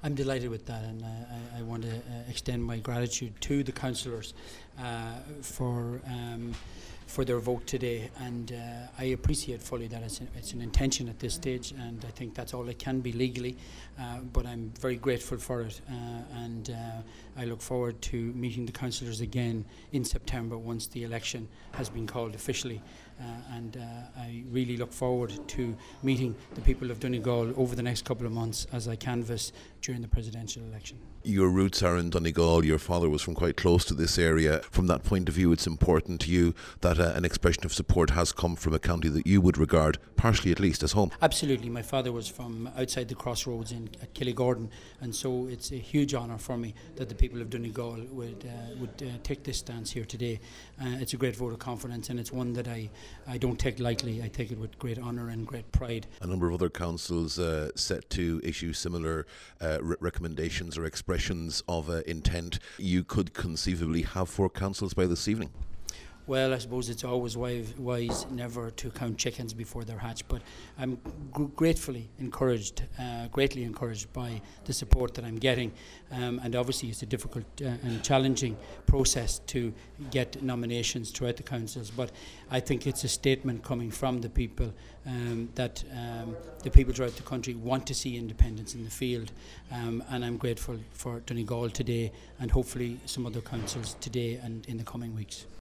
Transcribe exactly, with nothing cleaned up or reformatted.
I'm delighted with that, and uh, I, I want to uh, extend my gratitude to the councillors uh, for um, for their vote today, and uh, I appreciate fully that it's, a, it's an intention at this stage, and I think that's all it can be legally, uh, but I'm very grateful for it, uh, and uh, I look forward to meeting the councillors again in September once the election has been called officially, uh, and uh, I really look forward to meeting the people of Donegal over the next couple of months as I canvass during the presidential election. Your roots are in Donegal. Your father was from quite close to this area. From that point of view, it's important to you that uh, an expression of support has come from a county that you would regard, partially at least, as home. Absolutely. My father was from outside the crossroads in at Killygordon, and so it's a huge honour for me that the people of Donegal would uh, would uh, take this stance here today. Uh, it's a great vote of confidence, and it's one that I, I don't take lightly. I take it with great honour and great pride. A number of other councils uh, set to issue similar uh, re- recommendations or expressions of uh, intent. You could conceivably have four councils by this evening. Well, I suppose it's always wise, wise never to count chickens before they're hatched, but I'm gr- gratefully encouraged, uh, greatly encouraged by the support that I'm getting, um, and obviously it's a difficult uh, and challenging process to get nominations throughout the councils, but I think it's a statement coming from the people um, that um, the people throughout the country want to see independence in the field, um, and I'm grateful for Donegal today and hopefully some other councils today and in the coming weeks.